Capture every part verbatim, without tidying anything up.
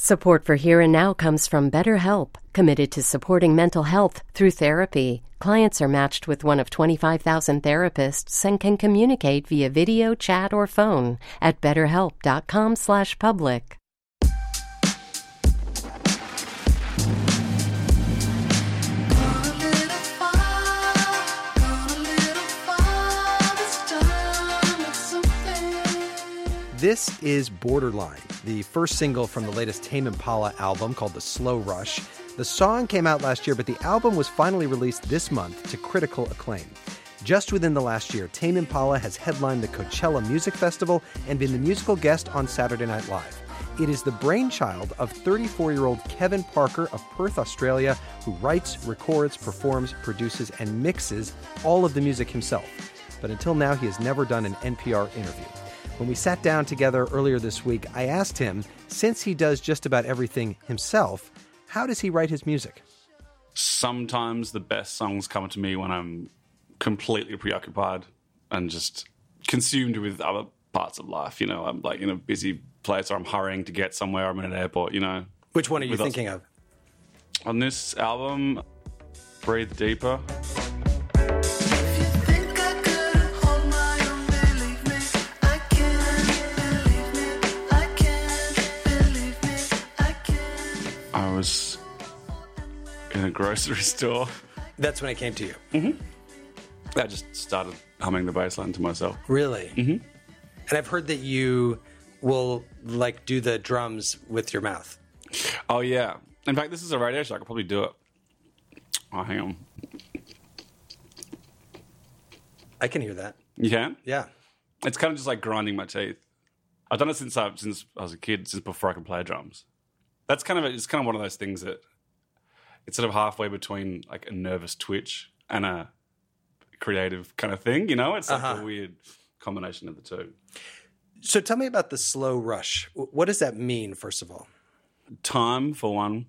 Support for Here and Now comes from BetterHelp, committed to supporting mental health through therapy. Clients are matched with one of twenty-five thousand therapists and can communicate via video, chat, or phone at betterhelp.com slash public. This is Borderline, the first single from the latest Tame Impala album called The Slow Rush. The song came out last year, but the album was finally released this month to critical acclaim. Just within the last year, Tame Impala has headlined the Coachella Music Festival and been the musical guest on Saturday Night Live. It is the brainchild of thirty-four-year-old Kevin Parker of Perth, Australia, who writes, records, performs, produces, and mixes all of the music himself. But until now, he has never done an N P R interview. When we sat down together earlier this week, I asked him, since he does just about everything himself, how does he write his music? Sometimes the best songs come to me when I'm completely preoccupied and just consumed with other parts of life. You know, I'm like in a busy place or I'm hurrying to get somewhere. I'm in an airport, you know. Which one are you thinking us. of? On this album, Breathe Deeper. I was in a grocery store. That's when it came to you? Mm-hmm. I just started humming the bass line to myself. Really? Mm-hmm. And I've heard that you will, like, do the drums with your mouth. Oh, yeah. In fact, this is a radio show. I could probably do it. Oh, hang on. I can hear that. You can? Yeah. It's kind of just like grinding my teeth. I've done it since I, since I was a kid, since before I could play drums. That's kind of, a, it's kind of one of those things that it's sort of halfway between like a nervous twitch and a creative kind of thing, you know? It's like uh-huh. a weird combination of the two. So tell me about the slow rush. What does that mean, first of all? Time, for one.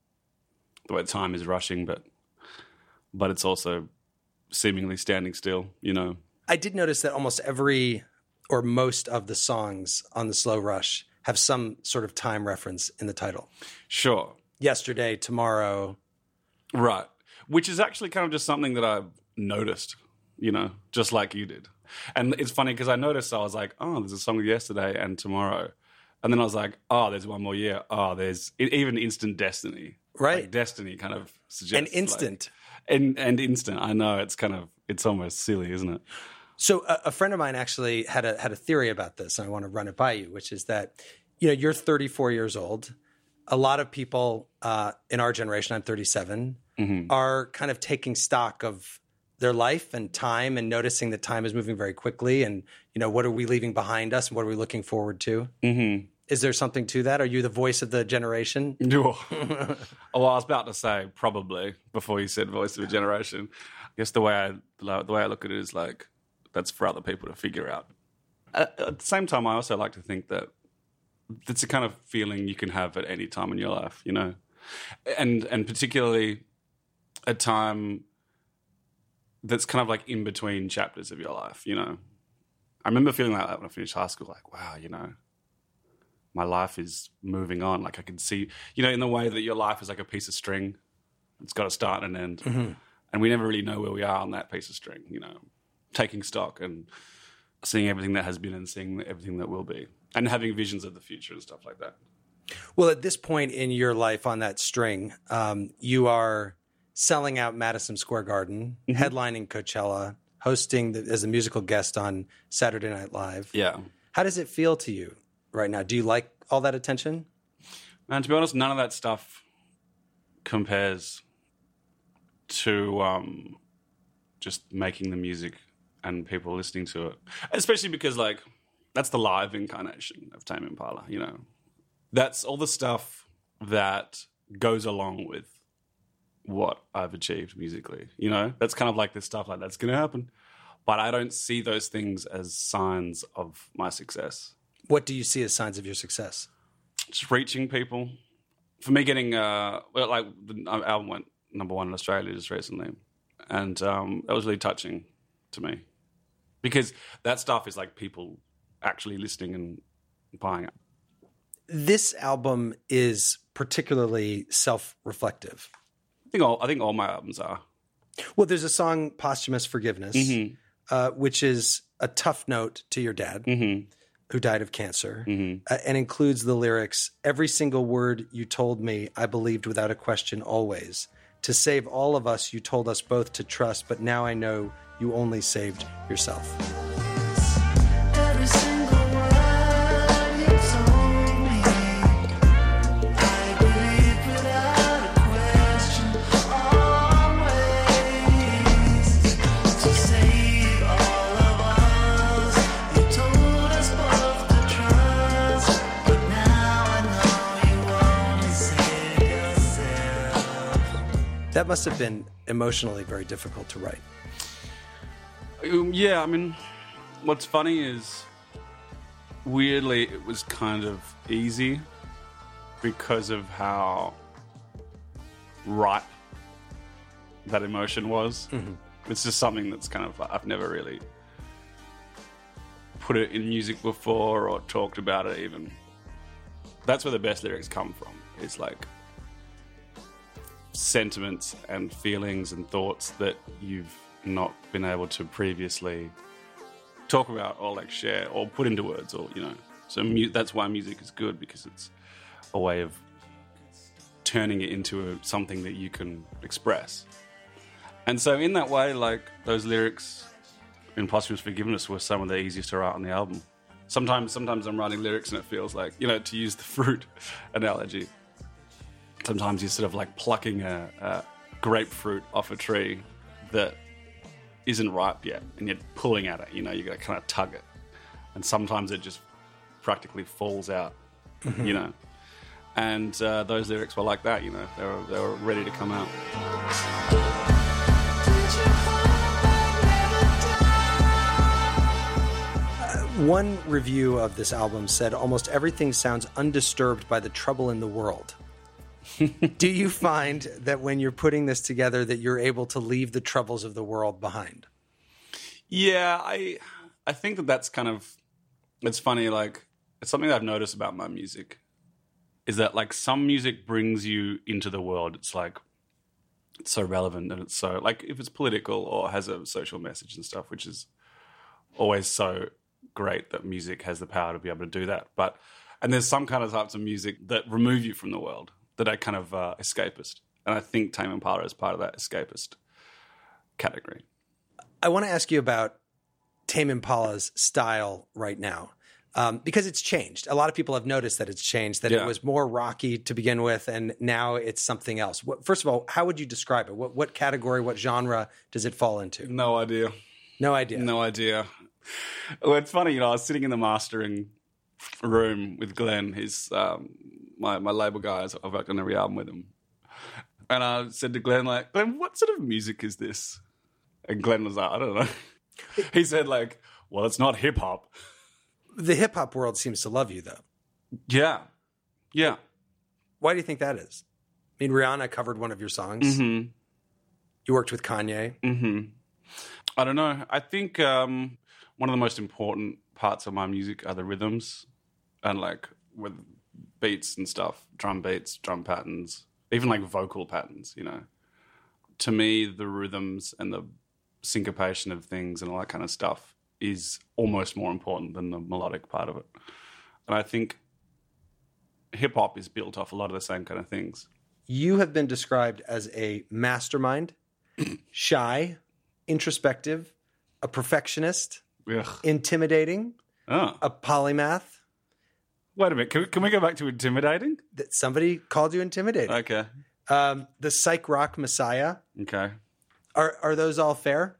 The way time is rushing, but but it's also seemingly standing still, you know? I did notice that almost every or most of the songs on the slow rush have some sort of time reference in the title. Sure. Yesterday, tomorrow. Right. Which is actually kind of just something that I've noticed, you know, just like you did. And it's funny because I noticed, I was like, oh, there's a song with yesterday and tomorrow. And then I was like, oh, there's one more year. Oh, there's even Instant Destiny. Right. Like Destiny kind of suggests. And instant. Like, and, and instant. I know. It's kind of, it's almost silly, isn't it? So a, a friend of mine actually had a had a theory about this, and I want to run it by you, which is that, you know, you're thirty-four years old. A lot of people uh, in our generation, I'm thirty-seven, mm-hmm. are kind of taking stock of their life and time and noticing that time is moving very quickly. And, you know, what are we leaving behind us and what are we looking forward to? Mm-hmm. Is there something to that? Are you the voice of the generation? No. Oh, well, I was about to say probably before you said voice of a generation. I guess the way I the way I look at it is like that's for other people to figure out. At, at the same time, I also like to think that it's a kind of feeling you can have at any time in your life, you know, and and particularly a time that's kind of like in between chapters of your life, you know. I remember feeling like that when I finished high school, like, wow, you know, my life is moving on. Like I can see, you know, in the way that your life is like a piece of string. It's got a start and an end. Mm-hmm. And we never really know where we are on that piece of string, you know, taking stock and seeing everything that has been and seeing everything that will be and having visions of the future and stuff like that. Well, at this point in your life on that string, um, you are selling out Madison Square Garden, mm-hmm. headlining Coachella, hosting the, as a musical guest on Saturday Night Live. Yeah. How does it feel to you right now? Do you like all that attention? And to be honest, none of that stuff compares to um, just making the music and people listening to it. Especially because, like, that's the live incarnation of Tame Impala, you know. That's all the stuff that goes along with what I've achieved musically, you know. That's kind of like the stuff like that's going to happen. But I don't see those things as signs of my success. What do you see as signs of your success? Just reaching people. For me, getting, uh, well, like, the album went number one in Australia just recently. And um, that was really touching to me. Because that stuff is like people actually listening and buying it. This album is particularly self-reflective. I think all I think all my albums are. Well, there's a song, Posthumous Forgiveness, Mm-hmm. uh, which is a tough note to your dad, Mm-hmm. who died of cancer, Mm-hmm. uh, and includes the lyrics, "Every single word you told me, I believed without a question always. To save all of us, you told us both to trust, but now I know you only saved yourself." Every single word you told me, I believe without a question, always. To save all of us, you told us both to trust, but now I know you only saved yourself. That must have been emotionally very difficult to write. Um, yeah, I mean, what's funny is, weirdly, it was kind of easy because of how ripe that emotion was. Mm-hmm. It's just something that's kind of, I've never really put it in music before or talked about it even. That's where the best lyrics come from. It's like sentiments and feelings and thoughts that you've not been able to previously talk about or like share or put into words, or you know. So mu- that's why music is good, because it's a way of turning it into a, something that you can express. And so in that way, like, those lyrics in Posthumous Forgiveness were some of the easiest to write on the album. Sometimes sometimes I'm writing lyrics and it feels like, you know, to use the fruit analogy, sometimes you're sort of like plucking a, a grapefruit off a tree that isn't ripe yet, and you're pulling at it, you know, you got to kind of tug it. And sometimes it just practically falls out, mm-hmm. you know. And uh, those lyrics were like that, you know, they were, they were ready to come out. One review of this album said almost everything sounds undisturbed by the trouble in the world. Do you find that when you're putting this together that you're able to leave the troubles of the world behind? Yeah, I I think that that's kind of, it's funny, like, it's something that I've noticed about my music, is that, like, some music brings you into the world. It's like, it's so relevant, and it's so, like, if it's political or has a social message and stuff, which is always so great that music has the power to be able to do that. But, and there's some kind of types of music that remove you from the world, that are kind of uh, escapist. And I think Tame Impala is part of that escapist category. I want to ask you about Tame Impala's style right now, um, because it's changed. A lot of people have noticed that it's changed, that Yeah. it was more rocky to begin with, and now it's something else. What, first of all, how would you describe it? What, what category, what genre does it fall into? No idea. No idea. No idea. Well, it's funny, you know, I was sitting in the mastering room with Glenn, his um, my my label guys. I've worked on every album with him, and I said to Glenn, like, Glenn, what sort of music is this? And Glenn was like, I don't know. He said, like, well, it's not hip hop. The hip-hop world seems to love you, though. Yeah, yeah. Why do you think that is? I mean, Rihanna covered one of your songs. Mm-hmm. You worked with Kanye. Mm-hmm. I don't know. I think um, one of the most important parts of my music are the rhythms, and like with beats and stuff, drum beats, drum patterns, even like vocal patterns, you know. To me, the rhythms and the syncopation of things and all that kind of stuff is almost more important than the melodic part of it. And I think hip-hop is built off a lot of the same kind of things. You have been described as a mastermind, shy, introspective, a perfectionist, Ugh. intimidating, Oh. a polymath. Wait a minute. Can we, can we go back to intimidating? That somebody called you intimidating. Okay. Um, the psych rock messiah. Okay. Are are those all fair?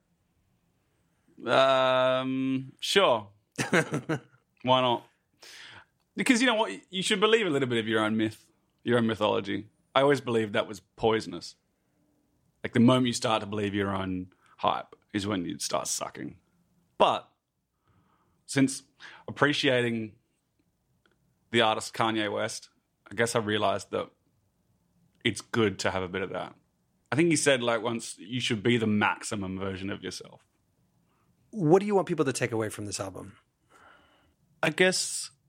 Um, sure. Why not? Because you know what? You should believe a little bit of your own myth, your own mythology. I always believed that was poisonous. Like the moment you start to believe your own hype is when you start sucking. But since appreciating the artist Kanye West, I guess I realized that it's good to have a bit of that. I think he said like once, you should be the maximum version of yourself. What do you want people to take away from this album? I guess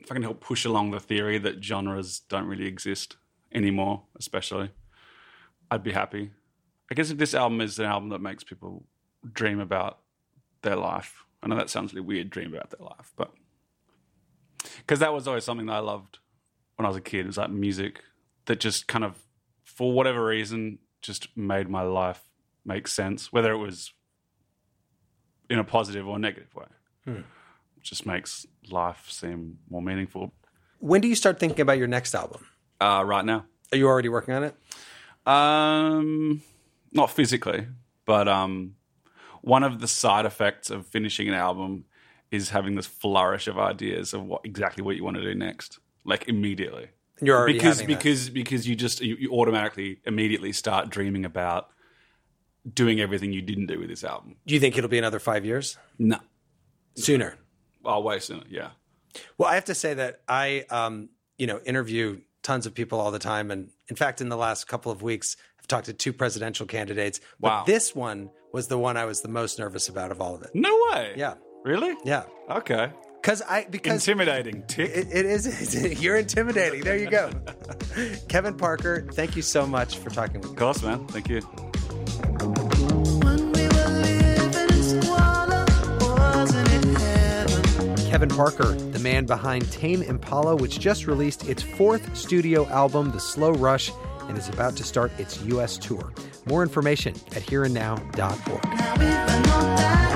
if I can help push along the theory that genres don't really exist anymore, especially, I'd be happy. I guess if this album is an album that makes people dream about their life, I know that sounds really weird, dream about their life, but because that was always something that I loved when I was a kid. It was like music that just kind of, for whatever reason, just made my life make sense, whether it was in a positive or negative way. Hmm. It just makes life seem more meaningful. When do you start thinking about your next album? Uh, right now. Are you already working on it? Um, not physically, but um, one of the side effects of finishing an album is having this flourish of ideas of what exactly what you want to do next, like immediately. You're already because having that. because because you just you, you automatically immediately start dreaming about doing everything you didn't do with this album. Do you think it'll be another five years? No, sooner. Oh, way sooner. Yeah. Well, I have to say that I, um, you know, interview tons of people all the time, and in fact, in the last couple of weeks, I've talked to two presidential candidates. But Wow. this one was the one I was the most nervous about of all of it. No way. Yeah. Really? Yeah. Okay. Because I because Intimidating. Tick. it, it is it's, you're intimidating. There you go. Kevin Parker, thank you so much for talking with me. Of course, man. Thank you. When we were living in squalor, wasn't it heaven? Kevin Parker, the man behind Tame Impala, which just released its fourth studio album, The Slow Rush, and is about to start its U S tour. More information at here and now dot org. Now we've been on that